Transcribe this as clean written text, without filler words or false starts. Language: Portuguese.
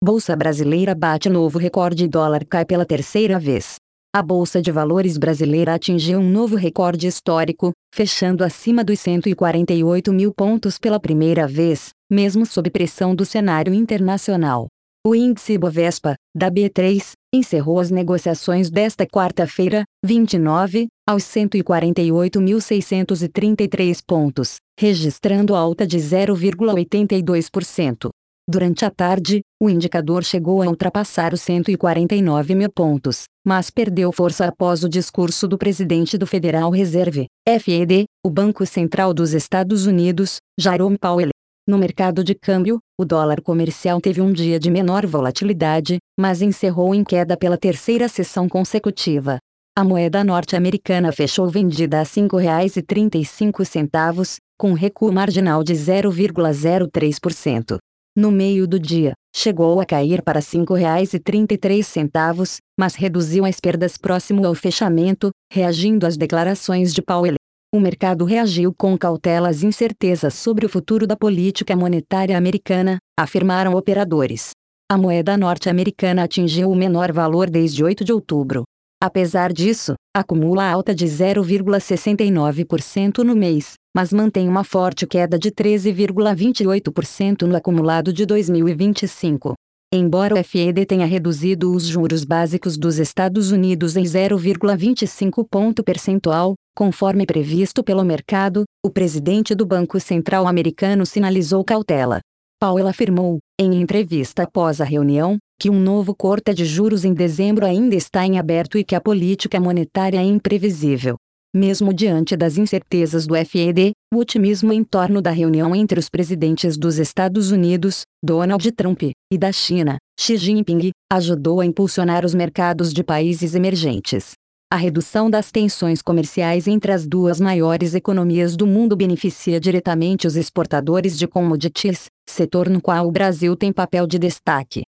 Bolsa brasileira bate novo recorde e dólar cai pela terceira vez. A Bolsa de Valores brasileira atingiu um novo recorde histórico, fechando acima dos 148 mil pontos pela primeira vez, mesmo sob pressão do cenário internacional. O índice Ibovespa, da B3, encerrou as negociações desta quarta-feira, 29, aos 148.633 pontos, registrando alta de 0,82%. Durante a tarde, o indicador chegou a ultrapassar os 149 mil pontos, mas perdeu força após o discurso do presidente do Federal Reserve, FED, o Banco Central dos Estados Unidos, Jerome Powell. No mercado de câmbio, o dólar comercial teve um dia de menor volatilidade, mas encerrou em queda pela terceira sessão consecutiva. A moeda norte-americana fechou vendida a R$ 5,35, com recuo marginal de 0,03%. No meio do dia, chegou a cair para R$ 5,33, mas reduziu as perdas próximo ao fechamento, reagindo às declarações de Powell. O mercado reagiu com cautela às incertezas sobre o futuro da política monetária americana, afirmaram operadores. A moeda norte-americana atingiu o menor valor desde 8 de outubro. Apesar disso, acumula alta de 0,69% no mês, mas mantém uma forte queda de 13,28% no acumulado de 2025. Embora o FED tenha reduzido os juros básicos dos Estados Unidos em 0,25 ponto percentual, conforme previsto pelo mercado, o presidente do Banco Central americano sinalizou cautela. Powell afirmou, em entrevista após a reunião, que um novo corte de juros em dezembro ainda está em aberto e que a política monetária é imprevisível. Mesmo diante das incertezas do FED, o otimismo em torno da reunião entre os presidentes dos Estados Unidos, Donald Trump, e da China, Xi Jinping, ajudou a impulsionar os mercados de países emergentes. A redução das tensões comerciais entre as duas maiores economias do mundo beneficia diretamente os exportadores de commodities, setor no qual o Brasil tem papel de destaque.